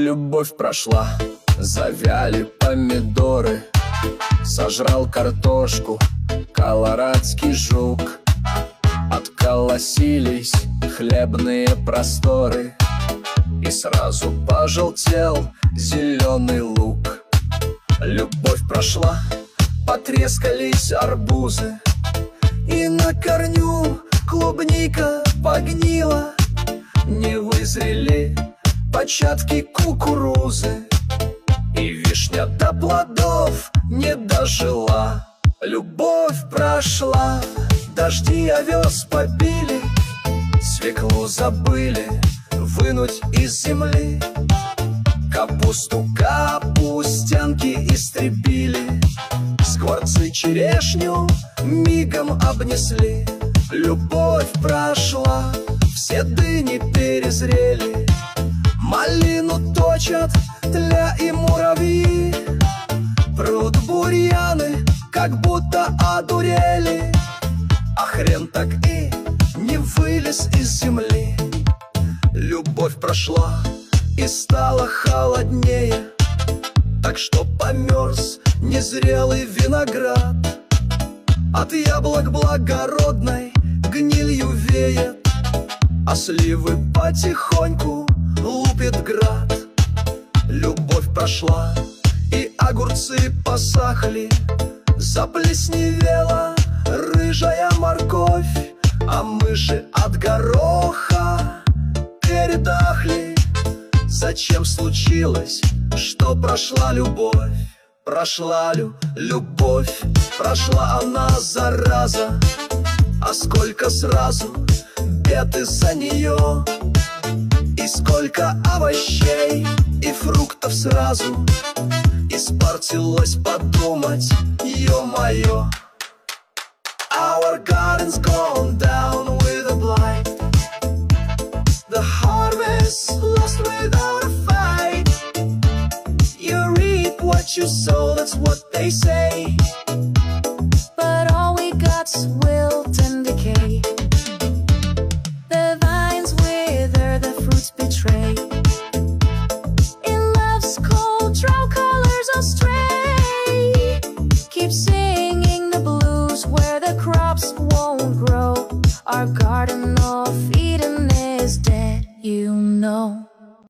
Любовь прошла, завяли помидоры, сожрал картошку колорадский жук. Отколосились хлебные просторы, и сразу пожелтел зеленый лук. Любовь прошла, потрескались арбузы, и на корню клубника погнила. Не вызрели початки кукурузы, и вишня до плодов не дожила. Любовь прошла, дожди овес побили, свеклу забыли вынуть из земли. Капусту капустянки истребили, скворцы черешню мигом обнесли. Любовь прошла, все дыни перезрели, малину точат тля и муравьи. Пруд бурьяны как будто одурели, а хрен так и не вылез из земли. Любовь прошла и стало холоднее, так что померз незрелый виноград. От яблок благородной гнилью веет, а сливы потихоньку лупит град. Любовь прошла, и огурцы посахли, заплесневела рыжая морковь, а мыши от гороха передохли. Зачем случилось, что прошла любовь? Прошла любовь, прошла она, зараза, а сколько сразу бед из-за нее, и сколько овощей и фруктов сразу испортилось, подумать, ё-моё. Our garden's gone down with a blight, the harvest lost without a fight. You reap what you sow, that's what they say.